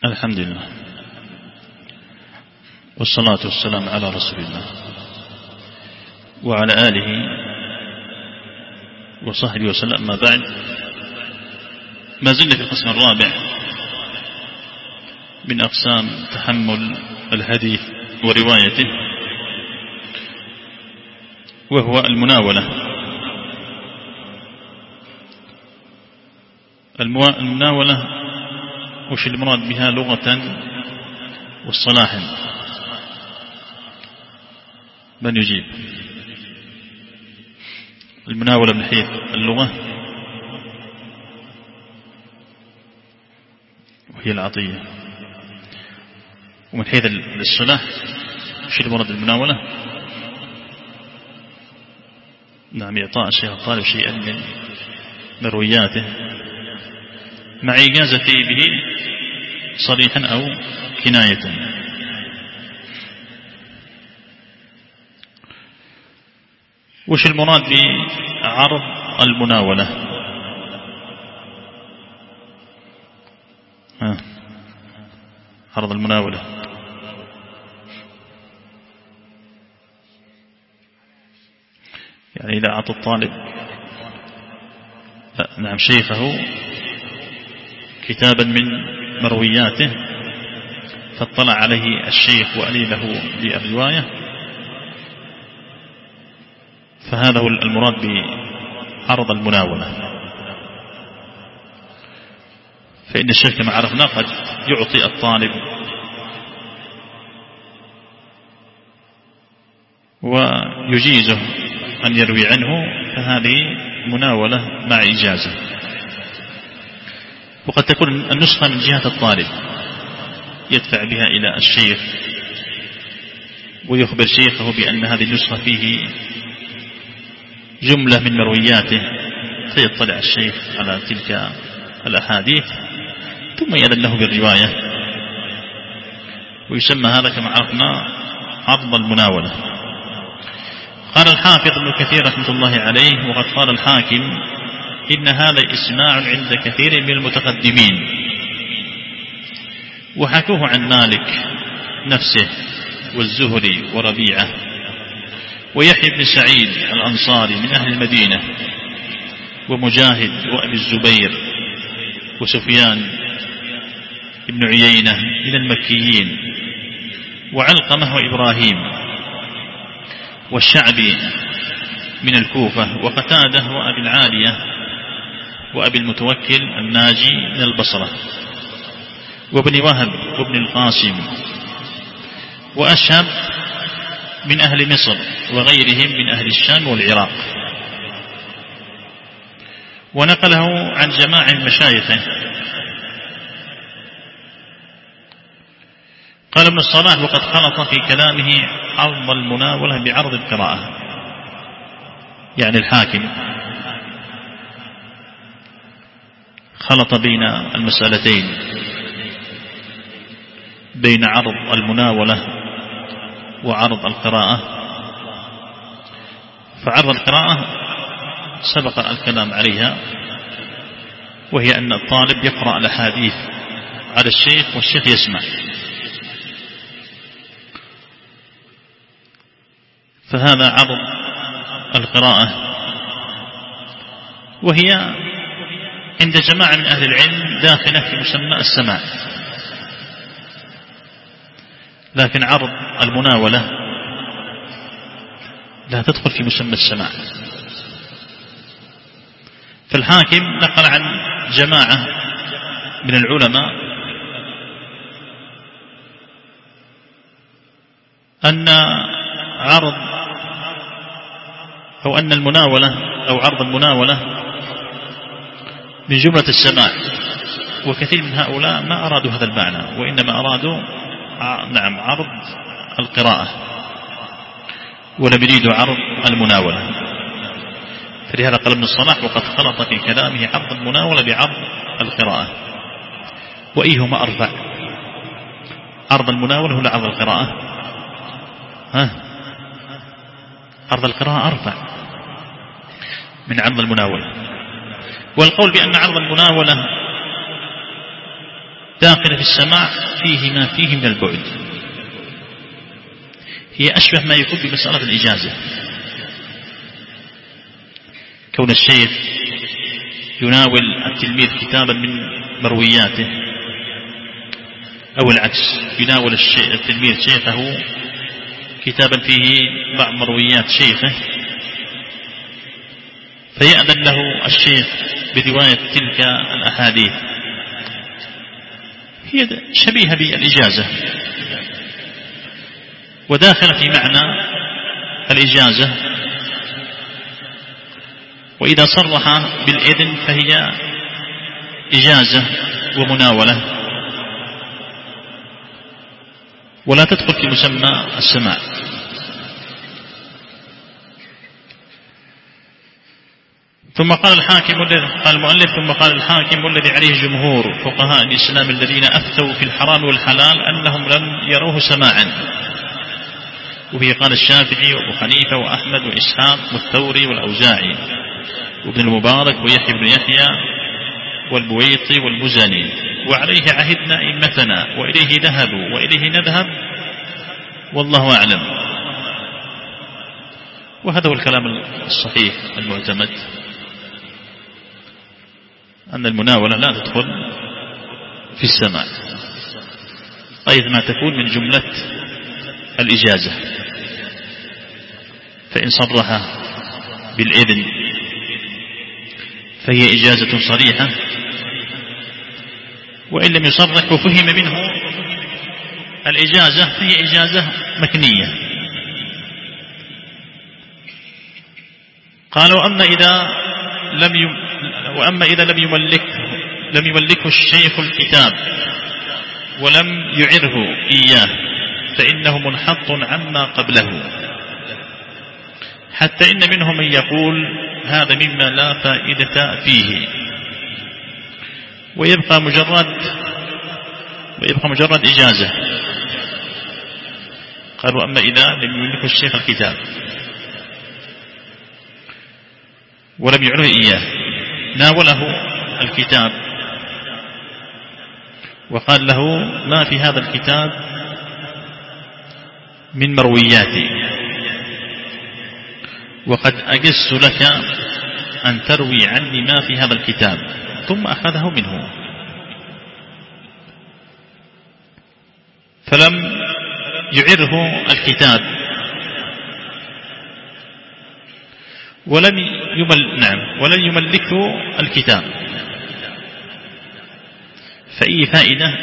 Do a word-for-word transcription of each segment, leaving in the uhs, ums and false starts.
الحمد لله والصلاة والسلام على رسول الله وعلى آله وصحبه وسلم. ما بعد، ما زلنا في القسم الرابع من أقسام تحمل الحديث وروايته، وهو المناولة. المناولة وش المراد بها لغة واصطلاحا؟ من يجيب؟ المناولة من حيث اللغة وهي العطية، ومن حيث الاصطلاح وش المراد بالمناولة؟ نعم، إعطاء الشيخ الطالب شيئا من مروياته مع إجازته به صريحا أو كناية. وش المراد بعرض المناولة؟ ها، عرض المناولة يعني إذا أعطى الطالب نعم شيخه كتابا من مروياته فاطلع عليه الشيخ وألي له بالرواية، فهذا هو المراد بعرض المناولة. فإن الشيخ كما عرفنا قد يعطي الطالب ويجيزه أن يروي عنه، فهذه مناولة مع إجازة. وقد تكون النسخة من جهة الطالب يدفع بها إلى الشيخ ويخبر شيخه بأن هذه النسخة فيه جملة من مروياته، فيطلع الشيخ على تلك الأحاديث ثم يأذن له بالرواية، ويسمى هذا كما عرفنا عرض المناولة. قال الحافظ ابن كثير رحمة الله عليه: وقد قال الحاكم إن هذا إسماع عند كثير من المتقدمين، وحكوه عن مالك نفسه والزهري وربيعة ويحيى بن سعيد الأنصاري من أهل المدينة ومجاهد وأبي الزبير وسفيان بن عيينة من المكيين وعلقمة وإبراهيم والشعبي من الكوفة وقتاده وأبي العالية وأبي المتوكل الناجي من البصرة وابن وهب وابن القاسم وأشهب من أهل مصر وغيرهم من أهل الشام والعراق. ونقله عن جماعة من مشايخه. قال ابن الصلاح: وقد خلط في كلامه عرض المناولة بعرض القراءة، يعني الحاكم خلط بين المسألتين، بين عرض المناولة وعرض القراءة. فعرض القراءة سبق الكلام عليها، وهي أن الطالب يقرأ الأحاديث على الشيخ والشيخ يسمع، فهذا عرض القراءة، وهي عند جماعة من أهل العلم داخلة في مسمى السماع. لكن عرض المناولة لا تدخل في مسمى السماع. فالحاكم نقل عن جماعة من العلماء أن عرض أو أن المناولة أو عرض المناولة من جملة السماع، وكثير من هؤلاء ما أرادوا هذا المعنى، وإنما أرادوا نعم عرض القراءة، ولم يريدوا عرض المناولة. فلهذا قال ابن الصلاح: وقد خلط في كلامه عرض المناولة بعرض القراءة. وأيهما أرفع، عرض المناولة ولا عرض القراءة؟ ها، عرض القراءة أرفع من عرض المناولة. والقول بأن عرض المناولة داخلة في السماع فيه ما فيه من البعد، هي أشبه ما يكون بمسألة الإجازة، كون الشيخ يناول التلميذ كتابا من مروياته، أو العكس يناول التلميذ شيخه كتابا فيه بعض مرويات شيخه، فيأذن له الشيخ برواية تلك الأحاديث، هي شبيهة بالإجازة وداخل في معنى الإجازة. وإذا صرح بالإذن فهي إجازة ومناولة، ولا تدخل في مسمى السماع. ثم قال الحاكم قال المؤلف ثم قال الحاكم والذي عليه جمهور فقهاء الإسلام الذين أفتوا في الحرام والحلال أنهم لم يروه سماعا، وبه قال الشافعي وأبو حنيفة وأحمد وإسحاق والثوري والأوزاعي وابن المبارك ويحيى بن يحيى والبويطي والمزني، وعليه عهدنا أئمتنا وإليه ذهبوا وإليه نذهب والله أعلم. وهذا هو الكلام الصحيح المعتمد، أن المناولة لا تدخل في السماع أيضا ما تكون من جملة الإجازة، فإن صرح بالإذن فهي إجازة صريحة، وإن لم يصرح وفهم منه الإجازة فهي إجازة مكنية. قالوا أما إذا لم يم وأما إذا لم يملك لم يملكه الشيخ الكتاب ولم يعره إياه فإنه منحط عما قبله، حتى إن منهم من يقول هذا مما لا فائدة فيه ويبقى مجرد ويبقى مجرد إجازة. قالوا أما إذا لم يملكه الشيخ الكتاب ولم يعره إياه، ناوله الكتاب وقال له ما في هذا الكتاب من مروياتي، وقد أجزت لك أن تروي عني ما في هذا الكتاب، ثم أخذه منه فلم يعره الكتاب ولم يمل نعم ولم يملكه الكتاب، فأي فائدة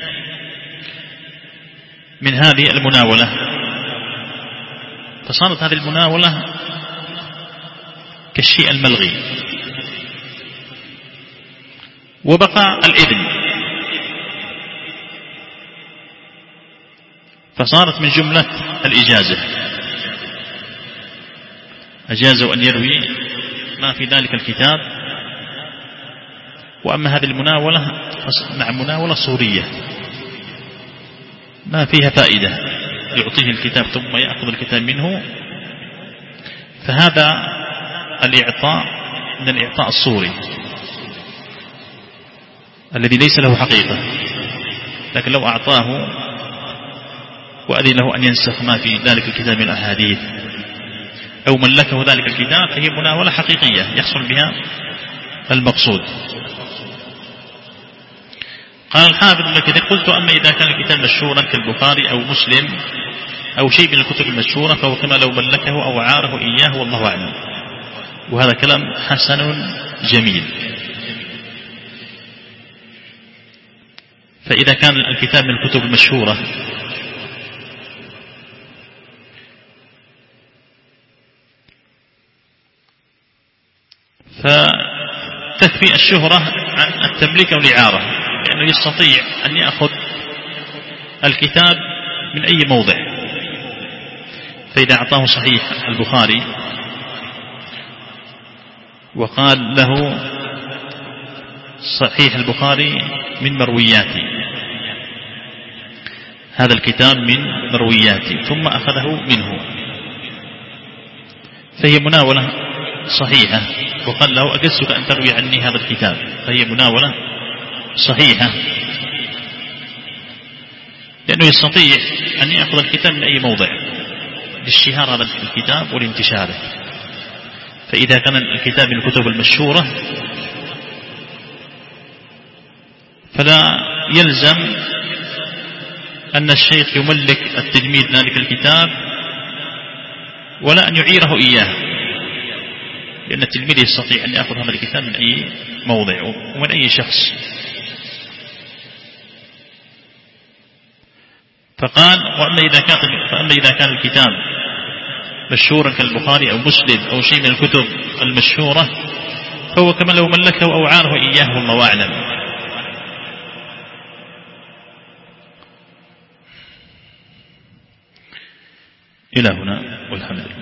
من هذه المناولة؟ فصارت هذه المناولة كالشيء الملغي، وبقى الإذن، فصارت من جملة الإجازة، أجازوا أن يروي ما في ذلك الكتاب. وأما هذه المناولة مع مناولة صورية ما فيها فائدة، يعطيه الكتاب ثم يأخذ الكتاب منه، فهذا الإعطاء من الإعطاء الصوري الذي ليس له حقيقة، لكن لو أعطاه وأذن له أن ينسخ ما في ذلك الكتاب من الأحاديث أو ملكه ذلك الكتاب فهي مناولة حقيقية يحصل بها المقصود. قال الحافظ ابن كثير قلت أما إذا كان الكتاب مشهورا كالبخاري أو مسلم أو شيء من الكتب المشهورة فهو كما لو ملكه أو عاره إياه والله أعلم. وهذا كلام حسن جميل. فإذا كان الكتاب من الكتب المشهورة فتكفي الشهرة عن التمليك أو الإعارة، لأنه يستطيع أن يأخذ الكتاب من أي موضع. فإذا أعطاه صحيح البخاري وقال له صحيح البخاري من مروياتي، هذا الكتاب من مروياتي، ثم أخذه منه، فهي مناولة صحيحة. وقال له أجزتك أن تروي عني هذا الكتاب، فهي مناولة صحيحة لأنه يستطيع أن يأخذ الكتاب من أي موضع لاشتهار هذا الكتاب والانتشاره. فإذا كان الكتاب من الكتب المشهورة فلا يلزم أن الشيخ يملك التلميذ ذلك الكتاب ولا أن يعيره إياه، لأن التلميذ يستطيع أن يأخذ هذا الكتاب من أي موضع ومن أي شخص. فقال وأما إذا كان, فأما إذا كان الكتاب مشهورا كالبخاري أو مسلم أو شيء من الكتب المشهورة فهو كما لو ملكه أو عاره إياه والله أعلم. إلى هنا والحمد لله.